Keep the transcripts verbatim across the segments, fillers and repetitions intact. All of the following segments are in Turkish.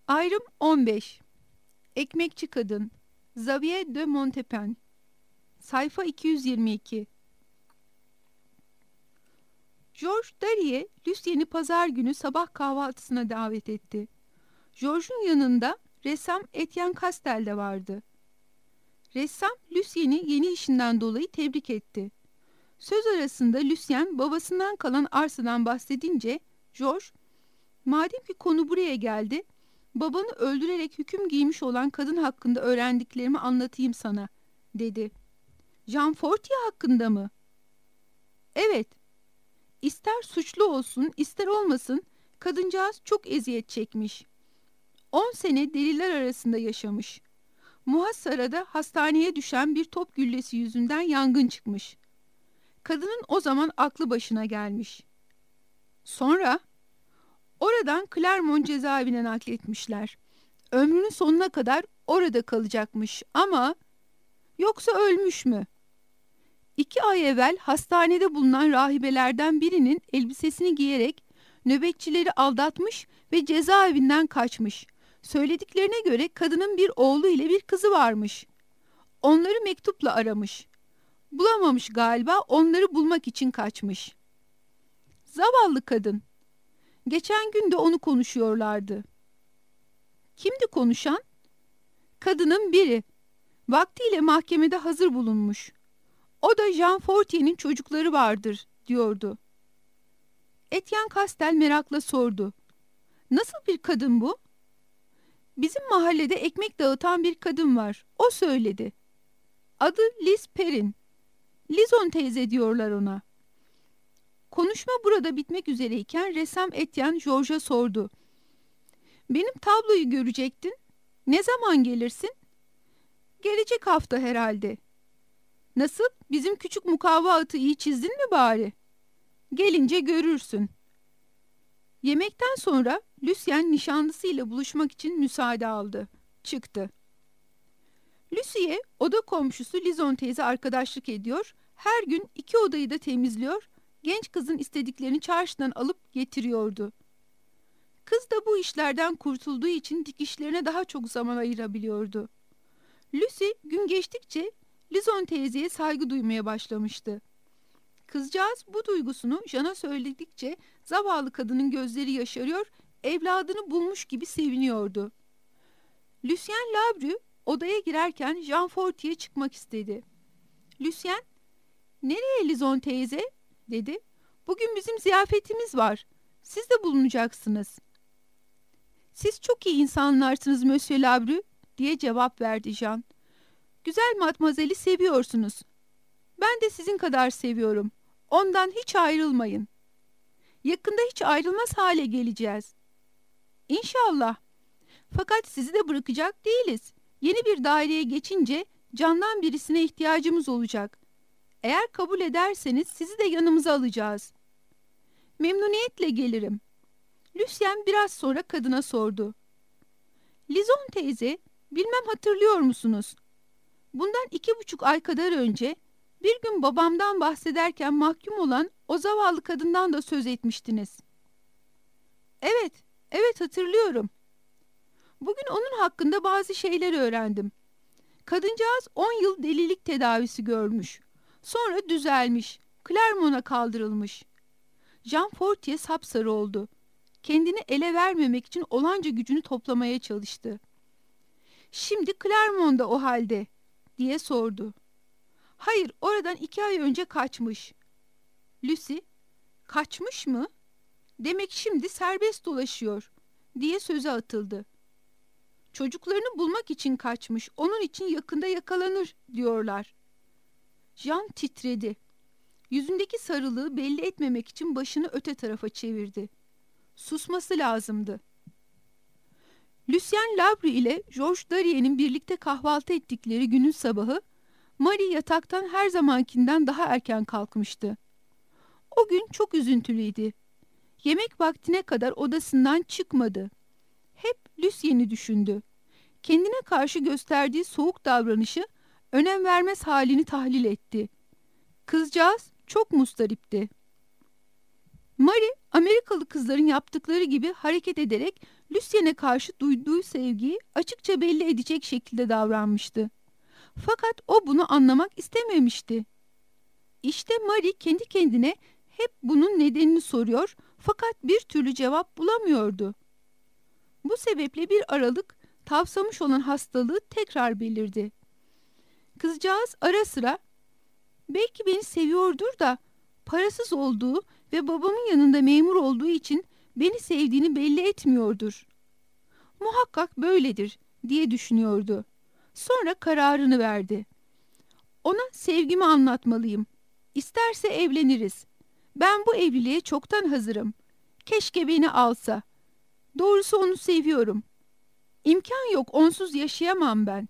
Ayrım on beş. Ekmekçi Kadın. Xavier de Montaigne. Sayfa iki yüz yirmi iki. George Darye, Lucien'i pazar günü sabah kahvaltısına davet etti. George'un yanında ressam Etienne Castel de vardı. Ressam, Lucien'i yeni işinden dolayı tebrik etti. Söz arasında Lucien babasından kalan arsadan bahsedince, George, "Madem ki konu buraya geldi, babanı öldürerek hüküm giymiş olan kadın hakkında öğrendiklerimi anlatayım sana," dedi. "Jean Fortier hakkında mı?" "Evet. İster suçlu olsun, ister olmasın, kadıncağız çok eziyet çekmiş. On sene deliler arasında yaşamış. Muhassara'da hastaneye düşen bir top güllesi yüzünden yangın çıkmış. Kadının o zaman aklı başına gelmiş. Sonra oradan Clermont cezaevine nakletmişler. Ömrünün sonuna kadar orada kalacakmış ama yoksa ölmüş mü? İki ay evvel hastanede bulunan rahibelerden birinin elbisesini giyerek nöbetçileri aldatmış ve cezaevinden kaçmış. Söylediklerine göre kadının bir oğlu ile bir kızı varmış. Onları mektupla aramış. Bulamamış galiba, onları bulmak için kaçmış. Zavallı kadın. Geçen gün de onu konuşuyorlardı." "Kimdi konuşan?" "Kadının biri. Vaktiyle mahkemede hazır bulunmuş. O da Jean Fortier'in çocukları vardır," diyordu. Etienne Castel merakla sordu. "Nasıl bir kadın bu?" "Bizim mahallede ekmek dağıtan bir kadın var. O söyledi. Adı Liz Perrin. Lizon teyze diyorlar ona." Konuşma burada bitmek üzereyken ressam Etienne Georges'a sordu. "Benim tabloyu görecektin. Ne zaman gelirsin?" "Gelecek hafta herhalde." "Nasıl? Bizim küçük mukavva iyi çizdin mi bari?" "Gelince görürsün." Yemekten sonra Lucien nişanlısıyla buluşmak için müsaade aldı. Çıktı. Lucie, oda komşusu Lizon teyze arkadaşlık ediyor, her gün iki odayı da temizliyor, genç kızın istediklerini çarşıdan alıp getiriyordu. Kız da bu işlerden kurtulduğu için dikişlerine daha çok zaman ayırabiliyordu. Lucie gün geçtikçe Lizon teyzeye saygı duymaya başlamıştı. Kızcağız bu duygusunu Jean'a söyledikçe zavallı kadının gözleri yaşarıyor, evladını bulmuş gibi seviniyordu. Lucien Labru odaya girerken Jean Fortier çıkmak istedi. Lucien, "Nereye Lizon teyze?" dedi. "Bugün bizim ziyafetimiz var. Siz de bulunacaksınız." "Siz çok iyi insanlarsınız Monsieur Labru," diye cevap verdi Jean. "Güzel matmazeli seviyorsunuz. Ben de sizin kadar seviyorum. Ondan hiç ayrılmayın. Yakında hiç ayrılmaz hale geleceğiz." "İnşallah. Fakat sizi de bırakacak değiliz. Yeni bir daireye geçince candan birisine ihtiyacımız olacak. Eğer kabul ederseniz sizi de yanımıza alacağız." "Memnuniyetle gelirim." Lucien biraz sonra kadına sordu. "Lizon teyze, bilmem hatırlıyor musunuz? Bundan iki buçuk ay kadar önce bir gün babamdan bahsederken mahkum olan o zavallı kadından da söz etmiştiniz." "Evet, evet hatırlıyorum. Bugün onun hakkında bazı şeyler öğrendim. Kadıncağız on yıl delilik tedavisi görmüş. Sonra düzelmiş. Clermont'a kaldırılmış." Jean Fortier sapsarı oldu. Kendini ele vermemek için olanca gücünü toplamaya çalıştı. "Şimdi Clermont'da o halde," diye sordu. "Hayır, oradan iki ay önce kaçmış." Lucie, "Kaçmış mı? Demek şimdi serbest dolaşıyor," diye söze atıldı. "Çocuklarını bulmak için kaçmış, onun için yakında yakalanır diyorlar." Jean titredi. Yüzündeki sarılığı belli etmemek için başını öte tarafa çevirdi. Susması lazımdı. Lucien Labru ile George Darier'in birlikte kahvaltı ettikleri günün sabahı, Marie yataktan her zamankinden daha erken kalkmıştı. O gün çok üzüntülüydü. Yemek vaktine kadar odasından çıkmadı. Hep Lucien'i düşündü. Kendine karşı gösterdiği soğuk davranışı, önem vermez halini tahlil etti. Kızcağız çok mustaripti. Marie, Amerikalı kızların yaptıkları gibi hareket ederek Lucien'e karşı duyduğu sevgiyi açıkça belli edecek şekilde davranmıştı. Fakat o bunu anlamak istememişti. İşte Marie kendi kendine hep bunun nedenini soruyor fakat bir türlü cevap bulamıyordu. Bu sebeple bir aralık tavsamış olan hastalığı tekrar belirdi. Kızcağız ara sıra belki beni seviyordur da parasız olduğu ve babamın yanında memur olduğu için beni sevdiğini belli etmiyordur. Muhakkak böyledir diye düşünüyordu. Sonra kararını verdi. Ona sevgimi anlatmalıyım. İsterse evleniriz. Ben bu evliliğe çoktan hazırım. Keşke beni alsa. Doğrusu onu seviyorum. İmkan yok, onsuz yaşayamam ben.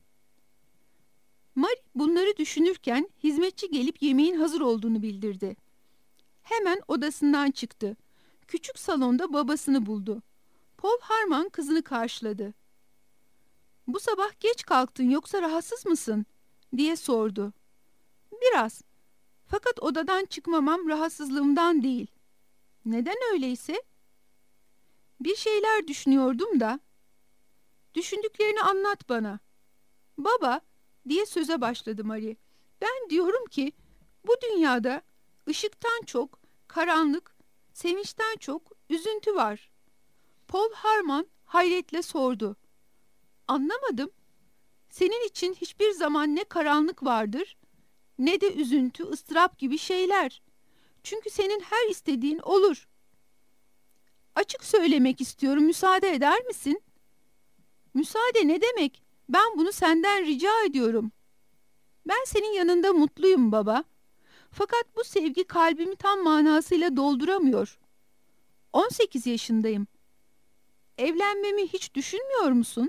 Marie bunları düşünürken hizmetçi gelip yemeğin hazır olduğunu bildirdi. Hemen odasından çıktı. Küçük salonda babasını buldu. Paul Harman kızını karşıladı. "Bu sabah geç kalktın, yoksa rahatsız mısın?" diye sordu. "Biraz. Fakat odadan çıkmamam rahatsızlığımdan değil." "Neden öyleyse?" "Bir şeyler düşünüyordum da." "Düşündüklerini anlat bana." "Baba," diye söze başladı Marie. "Ben diyorum ki bu dünyada ışıktan çok karanlık, sevinçten çok üzüntü var." Paul Harman hayretle sordu. "Anlamadım. Senin için hiçbir zaman ne karanlık vardır ne de üzüntü, ıstırap gibi şeyler. Çünkü senin her istediğin olur." "Açık söylemek istiyorum, müsaade eder misin?" "Müsaade ne demek? Ben bunu senden rica ediyorum." "Ben senin yanında mutluyum baba. Fakat bu sevgi kalbimi tam manasıyla dolduramıyor. on sekiz yaşındayım. Evlenmemi hiç düşünmüyor musun?"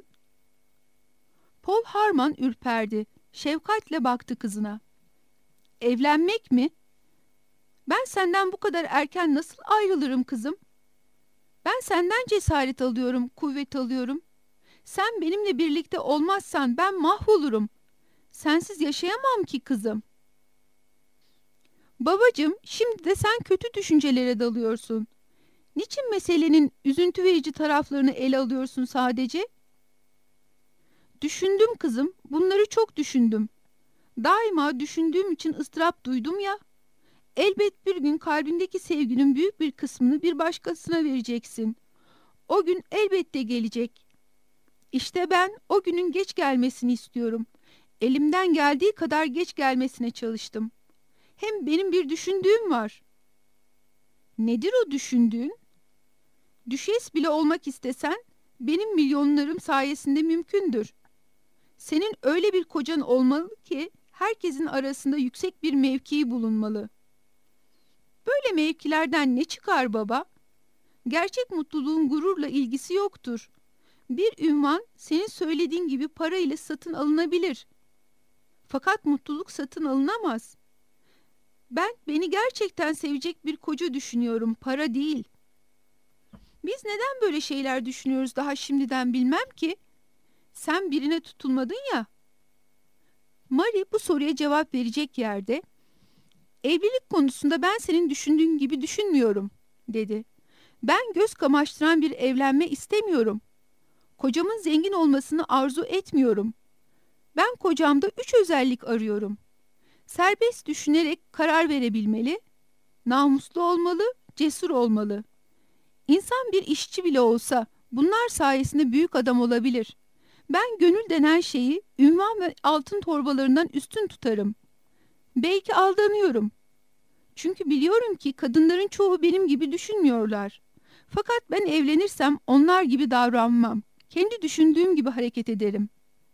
Paul Harman ürperdi. Şefkatle baktı kızına. "Evlenmek mi? Ben senden bu kadar erken nasıl ayrılırım kızım? Ben senden cesaret alıyorum, kuvvet alıyorum. Sen benimle birlikte olmazsan ben mahvolurum. Sensiz yaşayamam ki kızım." "Babacığım, şimdi de sen kötü düşüncelere dalıyorsun. Niçin meselenin üzüntü verici taraflarını ele alıyorsun sadece?" "Düşündüm kızım, bunları çok düşündüm. Daima düşündüğüm için ıstırap duydum ya. Elbet bir gün kalbindeki sevginin büyük bir kısmını bir başkasına vereceksin. O gün elbette gelecek. İşte ben o günün geç gelmesini istiyorum. Elimden geldiği kadar geç gelmesine çalıştım. Hem benim bir düşündüğüm var." "Nedir o düşündüğün?" "Düşes bile olmak istesen benim milyonlarım sayesinde mümkündür. Senin öyle bir kocan olmalı ki herkesin arasında yüksek bir mevkii bulunmalı." "Böyle mevkilerden ne çıkar baba? Gerçek mutluluğun gururla ilgisi yoktur. Bir ünvan senin söylediğin gibi para ile satın alınabilir. Fakat mutluluk satın alınamaz. Ben beni gerçekten sevecek bir koca düşünüyorum, para değil." "Biz neden böyle şeyler düşünüyoruz daha şimdiden bilmem ki. Sen birine tutulmadın ya." Marie bu soruya cevap verecek yerde, "Evlilik konusunda ben senin düşündüğün gibi düşünmüyorum," dedi. "Ben göz kamaştıran bir evlenme istemiyorum. Kocamın zengin olmasını arzu etmiyorum. Ben kocamda üç özellik arıyorum. Serbest düşünerek karar verebilmeli, namuslu olmalı, cesur olmalı. İnsan bir işçi bile olsa bunlar sayesinde büyük adam olabilir. Ben gönül denen şeyi ünvan ve altın torbalarından üstün tutarım. Belki aldanıyorum. Çünkü biliyorum ki kadınların çoğu benim gibi düşünmüyorlar. Fakat ben evlenirsem onlar gibi davranmam. Kendi düşündüğüm gibi hareket ederim."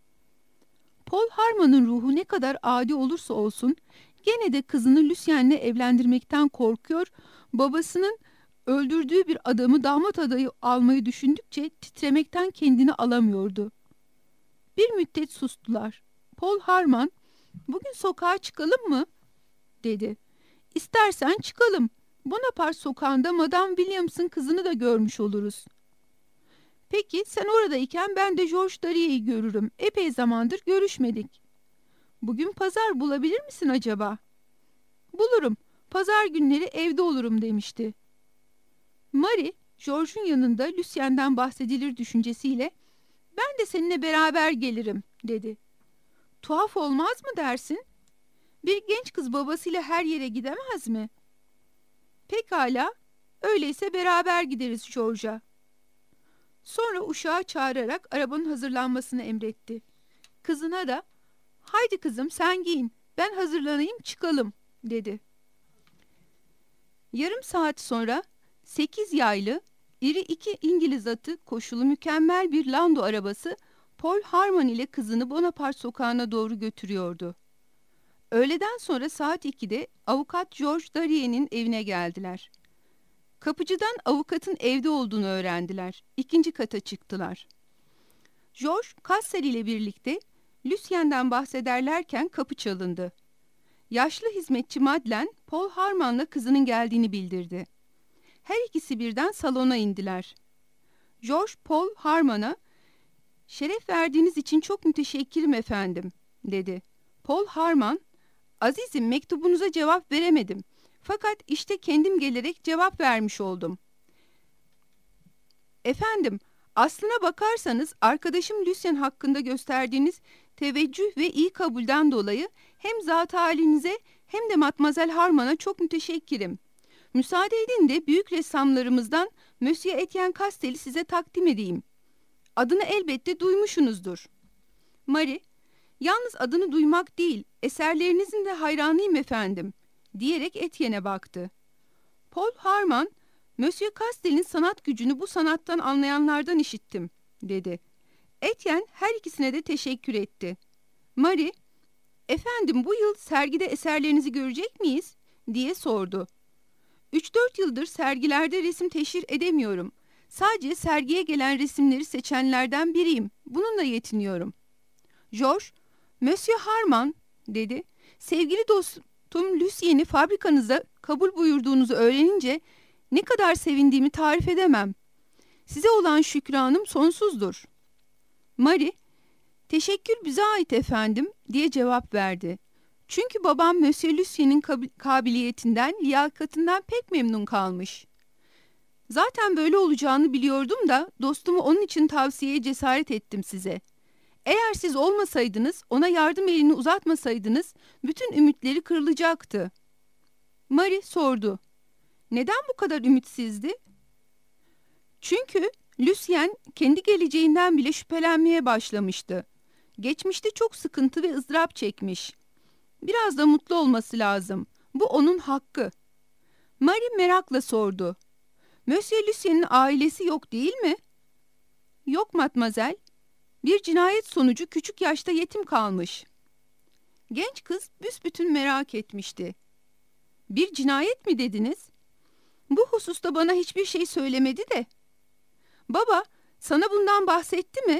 Paul Harman'ın ruhu ne kadar adi olursa olsun gene de kızını Lucien'le evlendirmekten korkuyor, babasının öldürdüğü bir adamı damat adayı almayı düşündükçe titremekten kendini alamıyordu. Bir müddet sustular. Paul Harman, "Bugün sokağa çıkalım mı?" dedi. "İstersen çıkalım. Bonaparte sokağında Madame Williams'ın kızını da görmüş oluruz." "Peki sen oradayken ben de George Darier'i görürüm. Epey zamandır görüşmedik." "Bugün pazar bulabilir misin acaba?" "Bulurum. Pazar günleri evde olurum," demişti. Marie, George'un yanında Lucien'den bahsedilir düşüncesiyle "Ben de seninle beraber gelirim," dedi. "Tuhaf olmaz mı dersin? Bir genç kız babasıyla her yere gidemez mi?" "Pekala, öyleyse beraber gideriz George'a." Sonra uşağı çağırarak arabanın hazırlanmasını emretti. Kızına da "Haydi kızım, sen giyin, ben hazırlanayım, çıkalım," dedi. Yarım saat sonra sekiz yaylı, iri iki İngiliz atı koşulu mükemmel bir Lando arabası Paul Harman ile kızını Bonaparte sokağına doğru götürüyordu. Öğleden sonra saat ikide avukat George Darier'in evine geldiler. Kapıcıdan avukatın evde olduğunu öğrendiler. İkinci kata çıktılar. George, Castel ile birlikte Lucien'den bahsederlerken kapı çalındı. Yaşlı hizmetçi Madeleine, Paul Harman'la kızının geldiğini bildirdi. Her ikisi birden salona indiler. George, Paul Harman'a "Şeref verdiğiniz için çok müteşekkirim efendim," dedi. Paul Harman, "Azizim, mektubunuza cevap veremedim. Fakat işte kendim gelerek cevap vermiş oldum." "Efendim, aslına bakarsanız arkadaşım Lucien hakkında gösterdiğiniz teveccüh ve iyi kabulden dolayı hem zat halinize hem de Matmazel Harman'a çok müteşekkirim. Müsaade edin de büyük ressamlarımızdan Monsieur Etienne Castel'i size takdim edeyim. Adını elbette duymuşsunuzdur." Marie, "Yalnız adını duymak değil, eserlerinizin de hayranıyım efendim," diyerek Etienne'e baktı. Paul Harman, "Monsieur Castel'in sanat gücünü bu sanattan anlayanlardan işittim," dedi. Etienne her ikisine de teşekkür etti. Marie, "Efendim, bu yıl sergide eserlerinizi görecek miyiz?" diye sordu. Üç dört yıldır sergilerde resim teşhir edemiyorum. Sadece sergiye gelen resimleri seçenlerden biriyim. Bununla yetiniyorum." George, "Monsieur Harman," dedi. "Sevgili dostum Lucien'i fabrikanıza kabul buyurduğunuzu öğrenince ne kadar sevindiğimi tarif edemem. Size olan şükranım sonsuzdur." Marie, "Teşekkür bize ait efendim," diye cevap verdi. "Çünkü babam Monsieur Lucien'in kabiliyetinden, liyakatinden pek memnun kalmış. Zaten böyle olacağını biliyordum da dostumu onun için tavsiyeye cesaret ettim size. Eğer siz olmasaydınız, ona yardım elini uzatmasaydınız bütün ümitleri kırılacaktı." Marie sordu. "Neden bu kadar ümitsizdi?" "Çünkü Lucien kendi geleceğinden bile şüphelenmeye başlamıştı. Geçmişte çok sıkıntı ve ızdırap çekmiş. Biraz da mutlu olması lazım. Bu onun hakkı." Marie merakla sordu. "Monsieur Lucien'in ailesi yok değil mi?" "Yok matmazel. Bir cinayet sonucu küçük yaşta yetim kalmış." Genç kız büsbütün merak etmişti. "Bir cinayet mi dediniz? Bu hususta bana hiçbir şey söylemedi de." "Baba, sana bundan bahsetti mi?"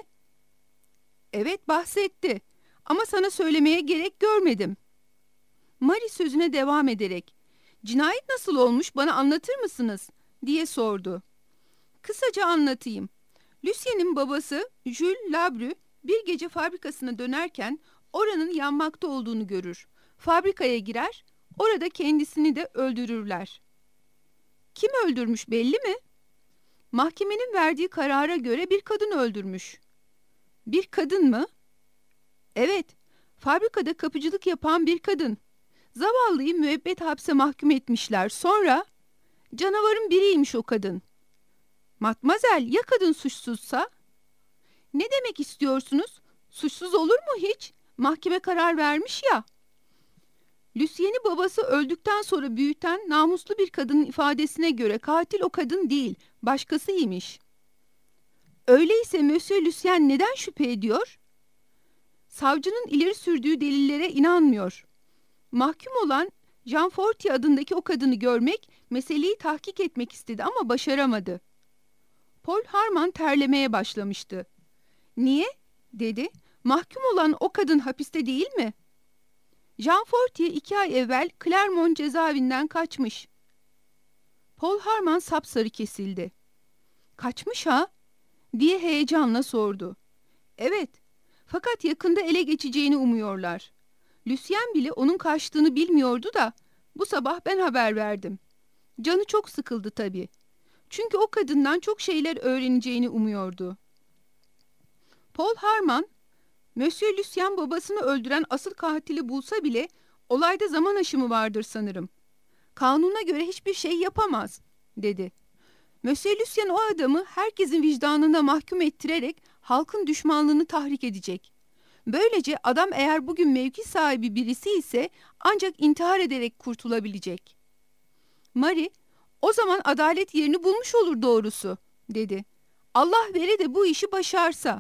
"Evet, bahsetti. Ama sana söylemeye gerek görmedim." Marie sözüne devam ederek, "Cinayet nasıl olmuş, bana anlatır mısınız?" diye sordu. "Kısaca anlatayım. Lucien'in babası Jules Labru bir gece fabrikasına dönerken oranın yanmakta olduğunu görür. Fabrikaya girer, orada kendisini de öldürürler." "Kim öldürmüş belli mi?" "Mahkemenin verdiği karara göre bir kadın öldürmüş." "Bir kadın mı?" "Evet, fabrikada kapıcılık yapan bir kadın. Zavallıyı müebbet hapse mahkum etmişler. Sonra canavarın biriymiş o kadın." "Matmazel, ya kadın suçsuzsa?" "Ne demek istiyorsunuz? Suçsuz olur mu hiç? Mahkeme karar vermiş ya." "Lucien'i babası öldükten sonra büyüten namuslu bir kadının ifadesine göre katil o kadın değil, başkasıymış." "Öyleyse Monsieur Lucien neden şüphe ediyor?" "Savcının ileri sürdüğü delillere inanmıyor. Mahkum olan Jean Fortier adındaki o kadını görmek, meseleyi tahkik etmek istedi ama başaramadı." Paul Harman terlemeye başlamıştı. "Niye?" dedi. "Mahkum olan o kadın hapiste değil mi?" "Jean Fortier iki ay evvel Clermont cezaevinden kaçmış." Paul Harman sapsarı kesildi. "Kaçmış ha?" diye heyecanla sordu. "Evet, fakat yakında ele geçeceğini umuyorlar. Lucien bile onun kaçtığını bilmiyordu da bu sabah ben haber verdim. Canı çok sıkıldı tabii. Çünkü o kadından çok şeyler öğreneceğini umuyordu. Paul Harman, Monsieur Lucien babasını öldüren asıl katili bulsa bile olayda zaman aşımı vardır sanırım. Kanuna göre hiçbir şey yapamaz, dedi. Monsieur Lucien o adamı herkesin vicdanına mahkum ettirerek halkın düşmanlığını tahrik edecek. Böylece adam eğer bugün mevki sahibi birisi ise ancak intihar ederek kurtulabilecek. Marie, o zaman adalet yerini bulmuş olur doğrusu, dedi. Allah vere de bu işi başarsa.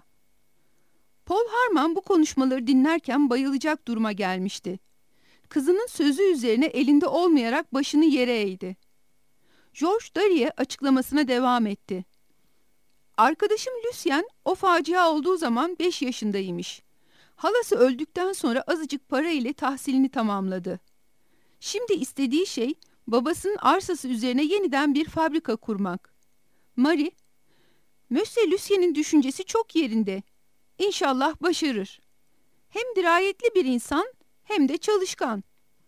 Paul Harman bu konuşmaları dinlerken bayılacak duruma gelmişti. Kızının sözü üzerine elinde olmayarak başını yere eğdi. George Darye açıklamasına devam etti. Arkadaşım Lucien o facia olduğu zaman beş yaşındaymış. Halası öldükten azıcık azıcık para ile tahsilini tamamladı. Şimdi istediği şey babasının arsası üzerine yeniden bir fabrika kurmak. Marie, Monsieur Lucien'in düşüncesi çok yerinde. İnşallah başarır. Hem dirayetli bir insan hem de çalışkan.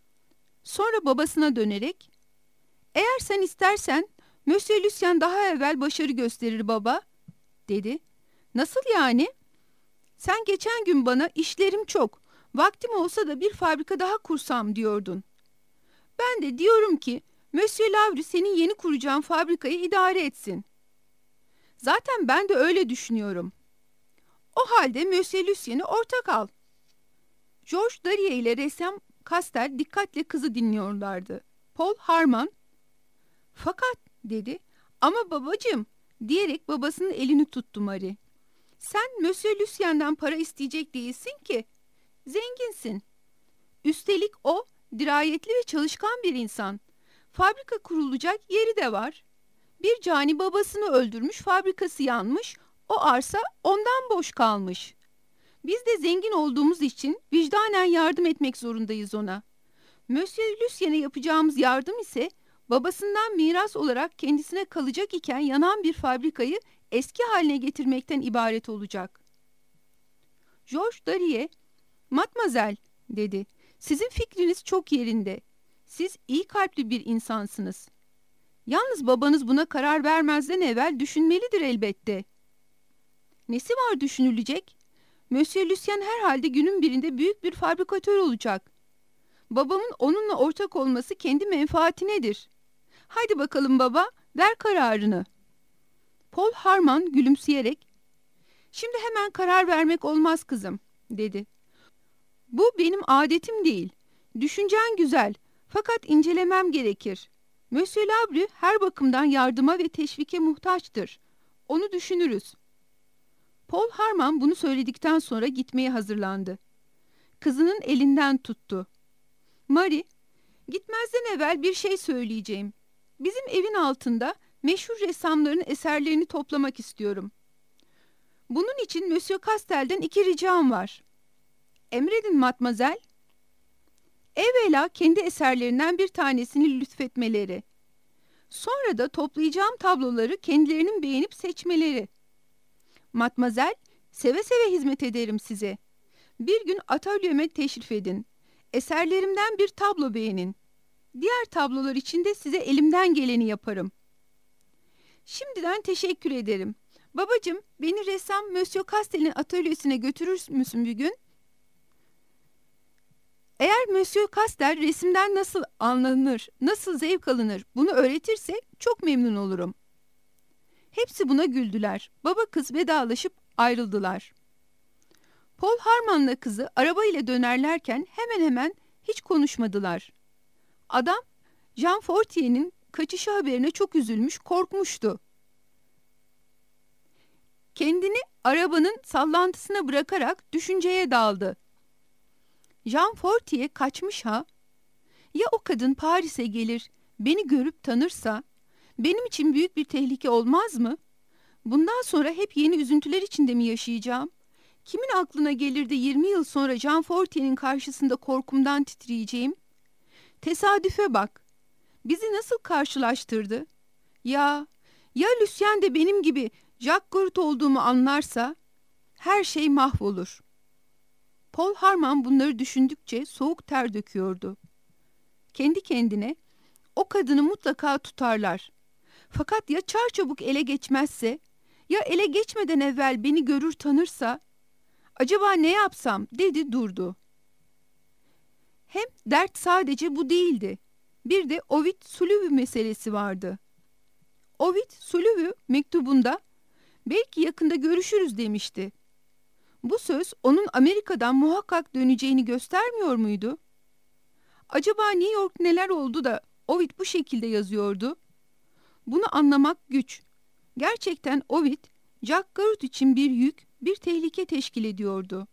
Sonra babasına dönerek, eğer sen istersen Monsieur Lucien daha evvel başarı gösterir baba, dedi. Nasıl yani? Sen geçen gün bana işlerim çok, vaktim olsa da bir fabrika daha kursam diyordun. Ben de diyorum ki Monsieur Lavry senin yeni kuracağın fabrikayı idare etsin. Zaten ben de öyle düşünüyorum. O halde Monsieur Lucien'i ortak al. George Darye ile ressam Castel dikkatle kızı dinliyorlardı. Paul Harman, fakat dedi, ama babacığım diyerek babasının elini tuttu Marie. Sen Monsieur Lucien'den para isteyecek değilsin ki. Zenginsin. Üstelik o dirayetli ve çalışkan bir insan. Fabrika kurulacak yeri de var. Bir cani babasını öldürmüş, fabrikası yanmış, o arsa ondan boş kalmış. Biz de zengin olduğumuz için vicdanen yardım etmek zorundayız ona. Monsieur Lucien'e yapacağımız yardım ise babasından miras olarak kendisine kalacak iken yanan bir fabrikayı eski haline getirmekten ibaret olacak. George Darye, "Matmazel," dedi. "Sizin fikriniz çok yerinde. Siz iyi kalpli bir insansınız. Yalnız babanız buna karar vermezden evvel düşünmelidir elbette." "Nesi var düşünülecek? Monsieur Lucien herhalde günün birinde büyük bir fabrikatör olacak. Babamın onunla ortak olması kendi menfaatinedir. Haydi bakalım baba, ver kararını." Paul Harman gülümseyerek, "Şimdi hemen karar vermek olmaz kızım," dedi. "Bu benim adetim değil. Düşüncen güzel, fakat incelemem gerekir. Monsieur Lavry her bakımdan yardıma ve teşvike muhtaçtır. Onu düşünürüz." Paul Harman bunu söyledikten sonra gitmeye hazırlandı. Kızının elinden tuttu. "Marie, gitmezden evvel bir şey söyleyeceğim. Bizim evin altında meşhur ressamların eserlerini toplamak istiyorum. Bunun için Monsieur Castel'den iki ricam var." "Emredin matmazel." "Evvela kendi eserlerinden bir tanesini lütfetmeleri. Sonra da toplayacağım tabloları kendilerinin beğenip seçmeleri." "Matmazel, seve seve hizmet ederim size. Bir gün atölyeme teşrif edin. Eserlerimden bir tablo beğenin. Diğer tablolar için de size elimden geleni yaparım." "Şimdiden teşekkür ederim. Babacığım, beni ressam Monsieur Castel'in atölyesine götürür müsün bir gün?" "Eğer Monsieur Castel resimden nasıl anlanır, nasıl zevk alınır bunu öğretirse çok memnun olurum." Hepsi buna güldüler. Baba kız vedalaşıp ayrıldılar. Paul Harman'la kızı arabayla dönerlerken hemen hemen hiç konuşmadılar. Adam, Jean Fortier'in kaçışı haberine çok üzülmüş, korkmuştu. Kendini arabanın sallantısına bırakarak düşünceye daldı. Jean Fortier kaçmış ha? Ya o kadın Paris'e gelir, beni görüp tanırsa, benim için büyük bir tehlike olmaz mı? Bundan sonra hep yeni üzüntüler içinde mi yaşayacağım? Kimin aklına gelir de yirmi yıl sonra Jean Fortier'in karşısında korkumdan titreyeceğim? Tesadüfe bak. Bizi nasıl karşılaştırdı? Ya, ya Lucien de benim gibi Jacques Goriot olduğumu anlarsa her şey mahvolur. Paul Harman bunları düşündükçe soğuk ter döküyordu. Kendi kendine, o kadını mutlaka tutarlar. Fakat ya çarçabuk ele geçmezse, ya ele geçmeden evvel beni görür tanırsa, acaba ne yapsam dedi durdu. Hem dert sadece bu değildi. Bir de Ovid Sulüvü meselesi vardı. Ovid Sulüvü mektubunda belki yakında görüşürüz demişti. Bu söz onun Amerika'dan muhakkak döneceğini göstermiyor muydu? Acaba New York neler oldu da Ovid bu şekilde yazıyordu? Bunu anlamak güç. Gerçekten Ovid, Jack Garrett için bir yük, bir tehlike teşkil ediyordu.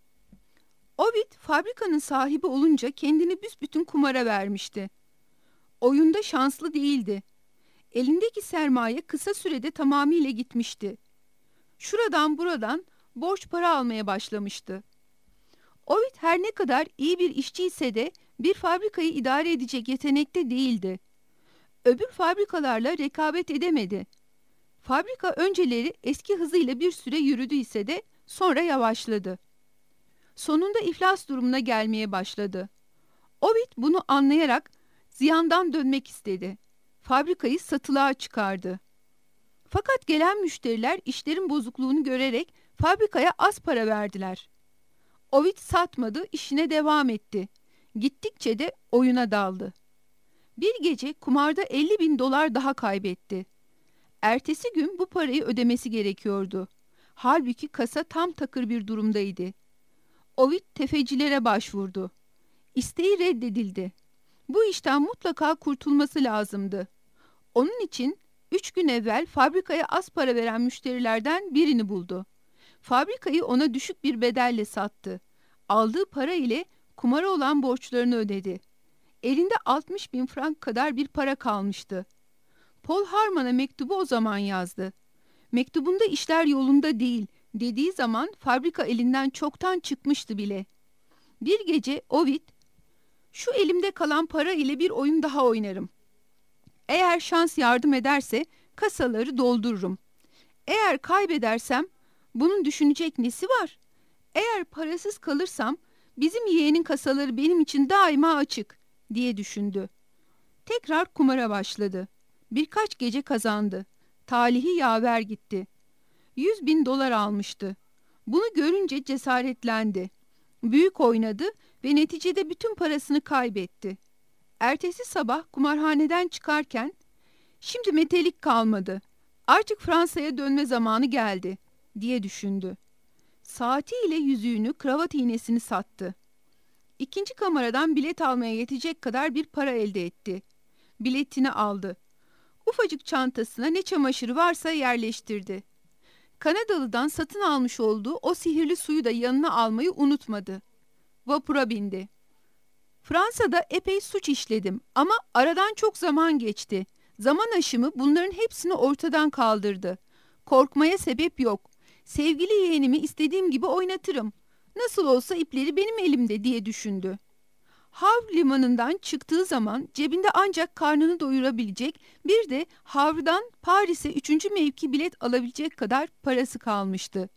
Ovid, fabrikanın sahibi olunca kendini büsbütün kumara vermişti. Oyunda şanslı değildi. Elindeki sermaye kısa sürede tamamıyla gitmişti. Şuradan buradan borç para almaya başlamıştı. Ovid her ne kadar iyi bir işçi ise de bir fabrikayı idare edecek yetenekte değildi. Öbür fabrikalarla rekabet edemedi. Fabrika önceleri eski hızıyla bir süre yürüdü ise de sonra yavaşladı. Sonunda iflas durumuna gelmeye başladı. Ovid bunu anlayarak ziyandan dönmek istedi. Fabrikayı satılığa çıkardı. Fakat gelen müşteriler işlerin bozukluğunu görerek fabrikaya az para verdiler. Ovid satmadı, işine devam etti. Gittikçe de oyuna daldı. Bir gece kumarda elli bin dolar daha kaybetti. Ertesi gün bu parayı ödemesi gerekiyordu. Halbuki kasa tam takır bir durumdaydı. Ovid tefecilere başvurdu. İsteği reddedildi. Bu işten mutlaka kurtulması lazımdı. Onun için üç gün evvel fabrikaya az para veren müşterilerden birini buldu. Fabrikayı ona düşük bir bedelle sattı. Aldığı para ile kumara olan borçlarını ödedi. Elinde altmış bin frank kadar bir para kalmıştı. Paul Harman'a mektubu o zaman yazdı. Mektubunda işler yolunda değil dediği zaman fabrika elinden çoktan çıkmıştı bile. Bir gece Ovid, "Şu elimde kalan para ile bir oyun daha oynarım. Eğer şans yardım ederse kasaları doldururum. Eğer kaybedersem bunun düşünecek nesi var? Eğer parasız kalırsam bizim yeğenin kasaları benim için daima açık," diye düşündü. Tekrar kumara başladı. Birkaç gece kazandı. Talihi yaver gitti. Yüz bin dolar almıştı. Bunu görünce cesaretlendi. Büyük oynadı ve neticede bütün parasını kaybetti. Ertesi sabah kumarhaneden çıkarken, "Şimdi metelik kalmadı. Artık Fransa'ya dönme zamanı geldi," diye düşündü. Saatiyle yüzüğünü, kravat iğnesini sattı. İkinci kameradan bilet almaya yetecek kadar bir para elde etti. Biletini aldı. Ufacık çantasına ne çamaşırı varsa yerleştirdi. Kanadalı'dan satın almış olduğu o sihirli suyu da yanına almayı unutmadı. Vapura bindi. "Fransa'da epey suç işledim ama aradan çok zaman geçti. Zaman aşımı bunların hepsini ortadan kaldırdı. Korkmaya sebep yok. Sevgili yeğenimi istediğim gibi oynatırım. Nasıl olsa ipleri benim elimde," diye düşündü. Havre limanından çıktığı zaman cebinde ancak karnını doyurabilecek, bir de Havre'dan Paris'e üçüncü mevki bilet alabilecek kadar parası kalmıştı.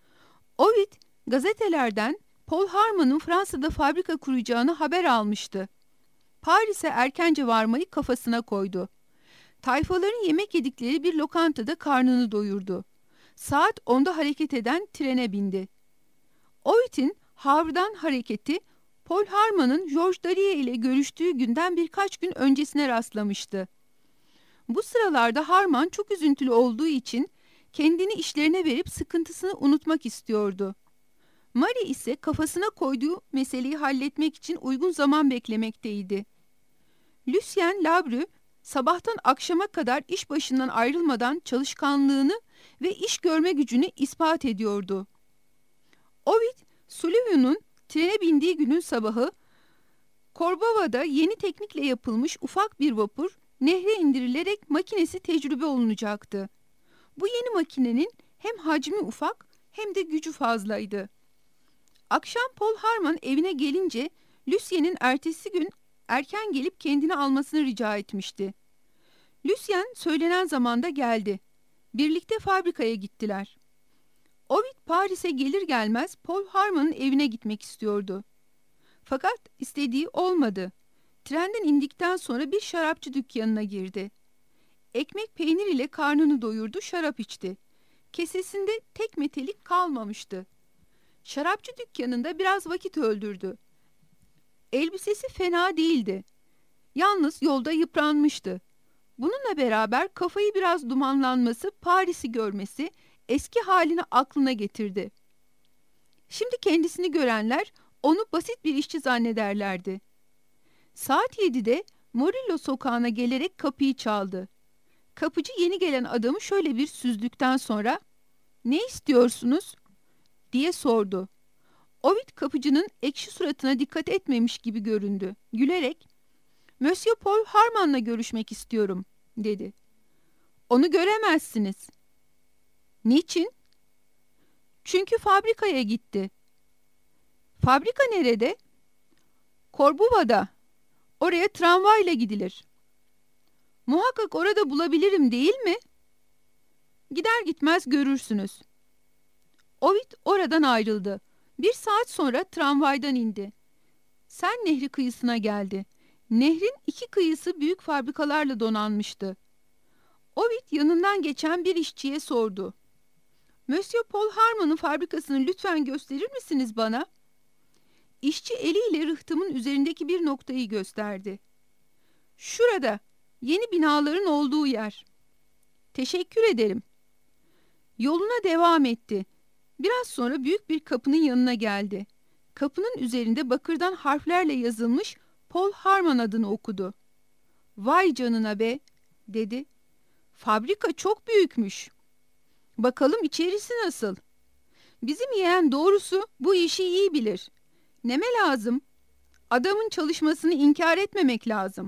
Ovid gazetelerden Paul Harman'ın Fransa'da fabrika kuracağını haber almıştı. Paris'e erkence varmayı kafasına koydu. Tayfaların yemek yedikleri bir lokantada karnını doyurdu. Saat onda hareket eden trene bindi. Ovid'in Havre'dan hareketi Paul Harman'ın George Darien ile görüştüğü günden birkaç gün öncesine rastlamıştı. Bu sıralarda Harman çok üzüntülü olduğu için kendini işlerine verip sıkıntısını unutmak istiyordu. Marie ise kafasına koyduğu meseleyi halletmek için uygun zaman beklemekteydi. Lucien Labru sabahtan akşama kadar iş başından ayrılmadan çalışkanlığını ve iş görme gücünü ispat ediyordu. Ovid, Sullivan'ın trene bindiği günün sabahı, Korbava'da yeni teknikle yapılmış ufak bir vapur nehre indirilerek makinesi tecrübe olunacaktı. Bu yeni makinenin hem hacmi ufak hem de gücü fazlaydı. Akşam Paul Harman evine gelince Lucien'in ertesi gün erken gelip kendini almasını rica etmişti. Lucien söylenen zamanda geldi. Birlikte fabrikaya gittiler. Ovid Paris'e gelir gelmez Paul Harman'ın evine gitmek istiyordu. Fakat istediği olmadı. Trenden indikten sonra bir şarapçı dükkanına girdi. Ekmek peynir ile karnını doyurdu, şarap içti. Kesesinde tek metelik kalmamıştı. Şarapçı dükkanında biraz vakit öldürdü. Elbisesi fena değildi. Yalnız yolda yıpranmıştı. Bununla beraber kafayı biraz dumanlanması, Paris'i görmesi eski halini aklına getirdi. Şimdi kendisini görenler onu basit bir işçi zannederlerdi. Saat yedide Morillo sokağına gelerek kapıyı çaldı. Kapıcı yeni gelen adamı şöyle bir süzdükten sonra "Ne istiyorsunuz?" diye sordu. Ovid kapıcının ekşi suratına dikkat etmemiş gibi göründü. Gülerek "Monsieur Paul Harman'la görüşmek istiyorum," dedi. "Onu göremezsiniz." "Niçin?" "Çünkü fabrikaya gitti." "Fabrika nerede?" "Korbuva'da. Oraya tramvayla gidilir." "Muhakkak orada bulabilirim, değil mi?" "Gider gitmez görürsünüz." Ovid oradan ayrıldı. Bir saat sonra tramvaydan indi. Sen Nehri kıyısına geldi. Nehrin iki kıyısı büyük fabrikalarla donanmıştı. Ovid yanından geçen bir işçiye sordu. "Monsieur Paul Harman'ın fabrikasını lütfen gösterir misiniz bana?" İşçi eliyle rıhtımın üzerindeki bir noktayı gösterdi. "Şurada, yeni binaların olduğu yer." "Teşekkür ederim." Yoluna devam etti. Biraz sonra büyük bir kapının yanına geldi. Kapının üzerinde bakırdan harflerle yazılmış Paul Harman adını okudu. "Vay canına be," dedi. "Fabrika çok büyükmüş. Bakalım içerisi nasıl? Bizim yeğen doğrusu bu işi iyi bilir. Neme lazım? Adamın çalışmasını inkar etmemek lazım."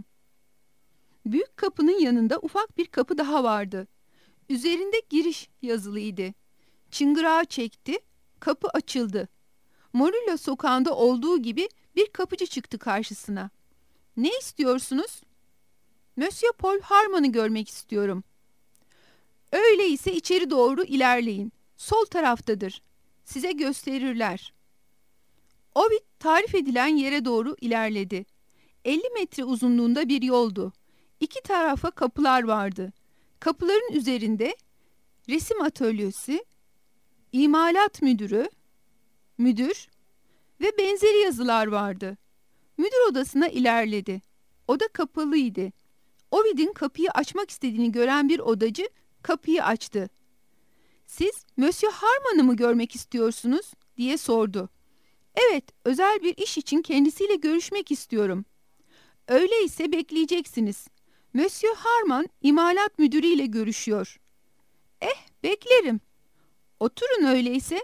Büyük kapının yanında ufak bir kapı daha vardı. Üzerinde giriş yazılıydı. Çıngırağı çekti, kapı açıldı. Morillo sokağında olduğu gibi bir kapıcı çıktı karşısına. "Ne istiyorsunuz?" "Monsieur Paul Harman'ı görmek istiyorum." "Öyleyse içeri doğru ilerleyin. Sol taraftadır. Size gösterirler." Ovid tarif edilen yere doğru ilerledi. elli metre uzunluğunda bir yoldu. İki tarafa kapılar vardı. Kapıların üzerinde resim atölyesi, imalat müdürü, müdür ve benzeri yazılar vardı. Müdür odasına ilerledi. Oda kapalıydı. Ovid'in kapıyı açmak istediğini gören bir odacı kapıyı açtı. "Siz Monsieur Harman'ı mı görmek istiyorsunuz?" diye sordu. "Evet, özel bir iş için kendisiyle görüşmek istiyorum." "Öyleyse bekleyeceksiniz. Monsieur Harman imalat müdürüyle görüşüyor." "Eh, beklerim." "Oturun öyleyse."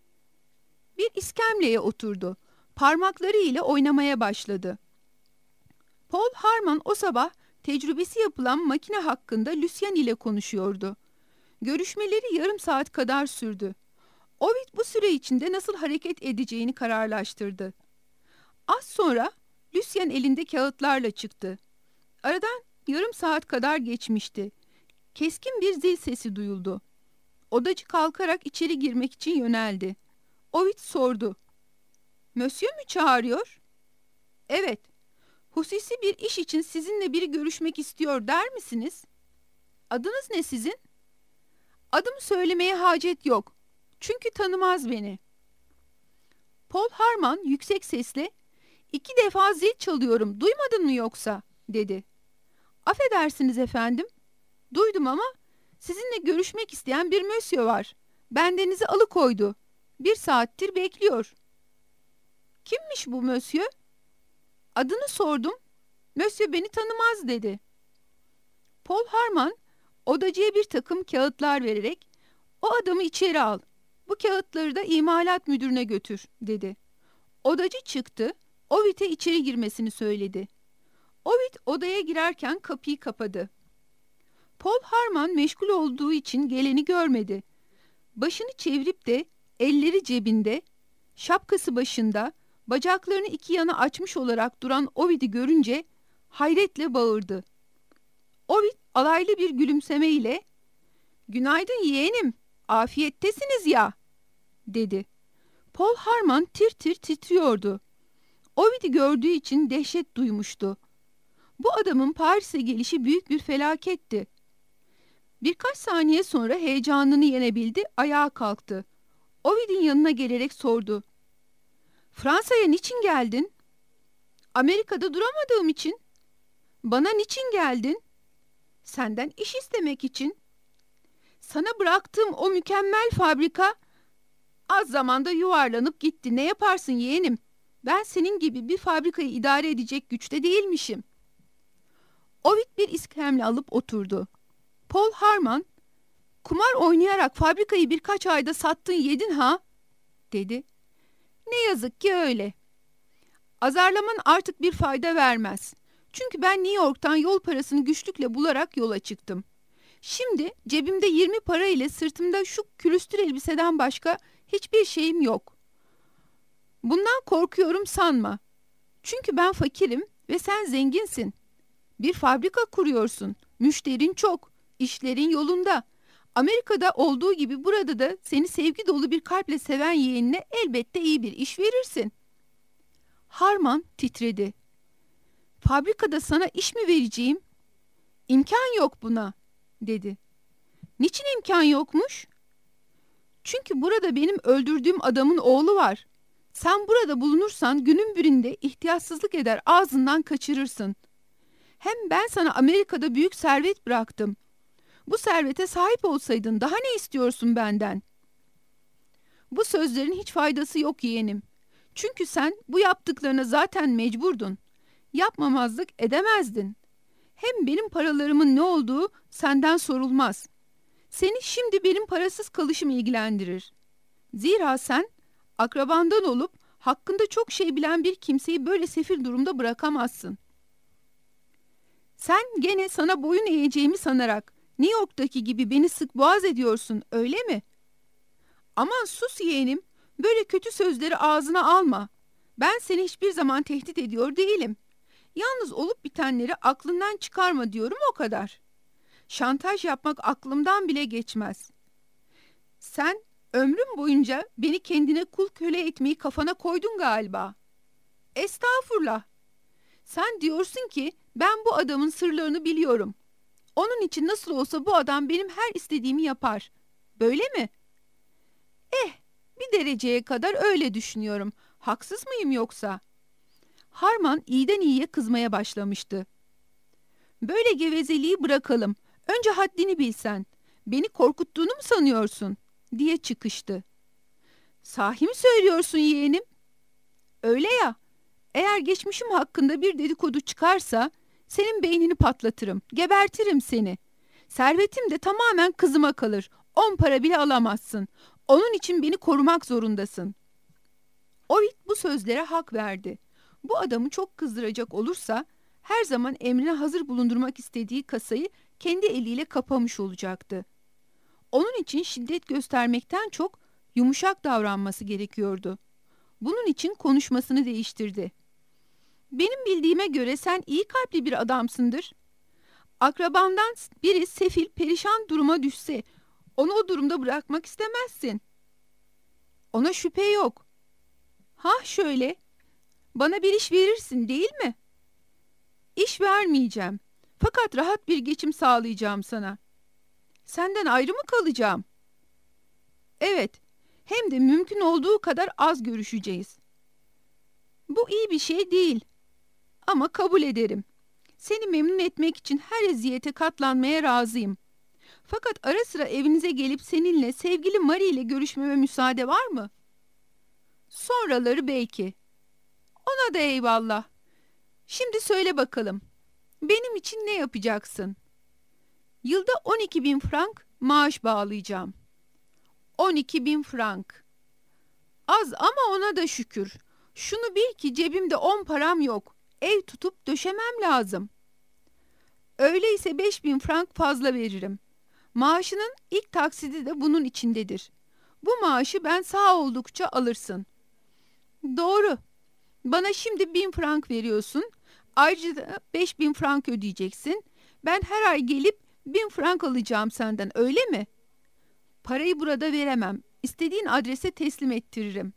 Bir iskemleye oturdu. Parmakları ile oynamaya başladı. Paul Harman o sabah tecrübesi yapılan makine hakkında Lucien ile konuşuyordu. Görüşmeleri yarım saat kadar sürdü. Ovid bu süre içinde nasıl hareket edeceğini kararlaştırdı. Az sonra Lucien elinde kağıtlarla çıktı. Aradan yarım saat kadar geçmişti. Keskin bir zil sesi duyuldu. Odacı kalkarak içeri girmek için yöneldi. Ovid sordu. "Monsieur mü çağırıyor?" "Evet. Hususi bir iş için sizinle biri görüşmek istiyor der misiniz?" "Adınız ne sizin?" "Adımı söylemeye hacet yok. Çünkü tanımaz beni." Paul Harman yüksek sesle "İki defa zil çalıyorum, duymadın mı yoksa?" dedi. "Affedersiniz efendim. Duydum ama sizinle görüşmek isteyen bir monsieur var. Bendenizi alıkoydu. Bir saattir bekliyor." "Kimmiş bu monsieur?" "Adını sordum. Monsieur beni tanımaz dedi." Paul Harman odacıya bir takım kağıtlar vererek "O adamı içeri al. Bu kağıtları da imalat müdürüne götür," dedi. Odacı çıktı. Ovid'e içeri girmesini söyledi. Ovid odaya girerken kapıyı kapadı. Paul Harman meşgul olduğu için geleni görmedi. Başını çevirip de elleri cebinde, şapkası başında, bacaklarını iki yana açmış olarak duran Ovid'i görünce hayretle bağırdı. Ovid alaylı bir gülümsemeyle "Günaydın yeğenim, afiyettesiniz ya," dedi. Paul Harman tir tir titriyordu. Ovid'i gördüğü için dehşet duymuştu. Bu adamın Paris'e gelişi büyük bir felaketti. Birkaç saniye sonra heyecanını yenebildi, ayağa kalktı. Ovid'in yanına gelerek sordu. Fransa'ya niçin geldin? Amerika'da duramadığım için. Bana niçin geldin? Senden iş istemek için. Sana bıraktığım o mükemmel fabrika az zamanda yuvarlanıp gitti. Ne yaparsın yeğenim? Ben senin gibi bir fabrikayı idare edecek güçte değilmişim. Ovid bir iskemle alıp oturdu. Paul Harman, kumar oynayarak fabrikayı birkaç ayda sattın yedin ha? Dedi. Ne yazık ki öyle. Azarlaman artık bir fayda vermez. Çünkü ben New York'tan yol parasını güçlükle bularak yola çıktım. Şimdi cebimde yirmi para ile sırtımda şu külüstür elbiseden başka hiçbir şeyim yok. Bundan korkuyorum sanma. Çünkü ben fakirim ve sen zenginsin. Bir fabrika kuruyorsun. Müşterin çok. İşlerin yolunda. Amerika'da olduğu gibi burada da seni sevgi dolu bir kalple seven yeğenine elbette iyi bir iş verirsin. Harman titredi. Fabrikada sana iş mi vereceğim? İmkan yok buna, dedi. Niçin imkan yokmuş? Çünkü burada benim öldürdüğüm adamın oğlu var. Sen burada bulunursan günün birinde ihtiyatsızlık eder ağzından kaçırırsın. Hem ben sana Amerika'da büyük servet bıraktım. Bu servete sahip olsaydın daha ne istiyorsun benden? Bu sözlerin hiç faydası yok yeğenim. Çünkü sen bu yaptıklarına zaten mecburdun. Yapmamazlık edemezdin. Hem benim paralarımın ne olduğu senden sorulmaz. Seni şimdi benim parasız kalışım ilgilendirir. Zira sen akrabandan olup hakkında çok şey bilen bir kimseyi böyle sefil durumda bırakamazsın. Sen gene sana boyun eğeceğimi sanarak New York'taki gibi beni sık boğaz ediyorsun, öyle mi? Aman sus yeğenim, böyle kötü sözleri ağzına alma. Ben seni hiçbir zaman tehdit ediyor değilim. Yalnız olup bitenleri aklından çıkarma diyorum, o kadar. Şantaj yapmak aklımdan bile geçmez. Sen ömrüm boyunca beni kendine kul köle etmeyi kafana koydun galiba. Estağfurullah. Sen diyorsun ki ben bu adamın sırlarını biliyorum. Onun için nasıl olsa bu adam benim her istediğimi yapar. Böyle mi? Eh, bir dereceye kadar öyle düşünüyorum. Haksız mıyım yoksa? Harman iyiden iyiye kızmaya başlamıştı. Böyle gevezeliği bırakalım. Önce haddini bilsen. Beni korkuttuğunu mu sanıyorsun? Diye çıkıştı. Sahi mi söylüyorsun yeğenim? Öyle ya. Eğer geçmişim hakkında bir dedikodu çıkarsa senin beynini patlatırım, gebertirim seni. Servetim de tamamen kızıma kalır. On para bile alamazsın. Onun için beni korumak zorundasın. Ovid bu sözlere hak verdi. Bu adamı çok kızdıracak olursa her zaman emrine hazır bulundurmak istediği kasayı kendi eliyle kapamış olacaktı. Onun için şiddet göstermekten çok yumuşak davranması gerekiyordu. Bunun için konuşmasını değiştirdi. Benim bildiğime göre sen iyi kalpli bir adamsındır. Akrabandan biri sefil, perişan duruma düşse onu o durumda bırakmak istemezsin. Ona şüphe yok. Ha şöyle, bana bir iş verirsin değil mi? İş vermeyeceğim. Fakat rahat bir geçim sağlayacağım sana. Senden ayrı mı kalacağım? Evet, hem de mümkün olduğu kadar az görüşeceğiz. Bu iyi bir şey değil. Ama kabul ederim. Seni memnun etmek için her eziyete katlanmaya razıyım. Fakat ara sıra evinize gelip seninle sevgili Marie ile görüşmeme müsaade var mı? Sonraları belki. Ona da eyvallah. Şimdi söyle bakalım. Benim için ne yapacaksın? Yılda on iki bin frank maaş bağlayacağım. on iki bin frank. Az ama ona da şükür. Şunu bil ki cebimde on param yok. Ev tutup döşemem lazım. Öyleyse beş bin frank fazla veririm. Maaşının ilk taksidi de bunun içindedir. Bu maaşı ben sağ oldukça alırsın. Doğru. Bana şimdi bin frank veriyorsun. Ayrıca da beş bin frank ödeyeceksin. Ben her ay gelip bin frank alacağım senden, öyle mi? Parayı burada veremem. İstediğin adrese teslim ettiririm.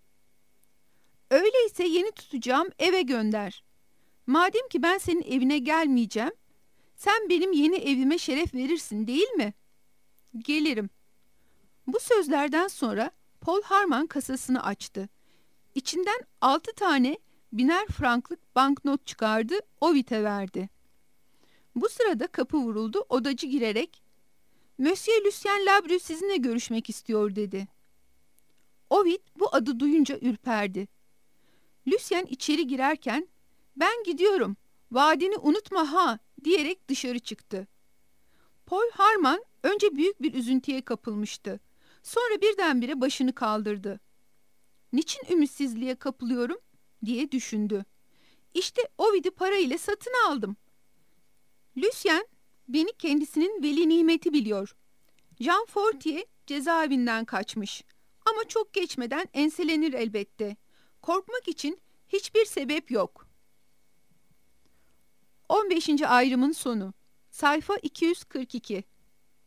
Öyleyse yeni tutacağım eve gönder. Madem ki ben senin evine gelmeyeceğim, sen benim yeni evime şeref verirsin değil mi? Gelirim. Bu sözlerden sonra Paul Harman kasasını açtı. İçinden altı tane biner franklık banknot çıkardı, Ovid'e verdi. Bu sırada kapı vuruldu, odacı girerek "Monsieur Lucien Labru sizinle görüşmek istiyor" dedi. Ovid bu adı duyunca ürperdi. Lucien içeri girerken "Ben gidiyorum, vaadini unutma ha" diyerek dışarı çıktı. Paul Harman önce büyük bir üzüntüye kapılmıştı. Sonra birdenbire başını kaldırdı. "Niçin ümitsizliğe kapılıyorum?" diye düşündü. "İşte Ovid'i para ile satın aldım. Lucien beni kendisinin veli nimeti biliyor. Jean Fortier cezaevinden kaçmış. Ama çok geçmeden enselenir elbette. Korkmak için hiçbir sebep yok." on beşinci ayrımın sonu. Sayfa iki yüz kırk iki.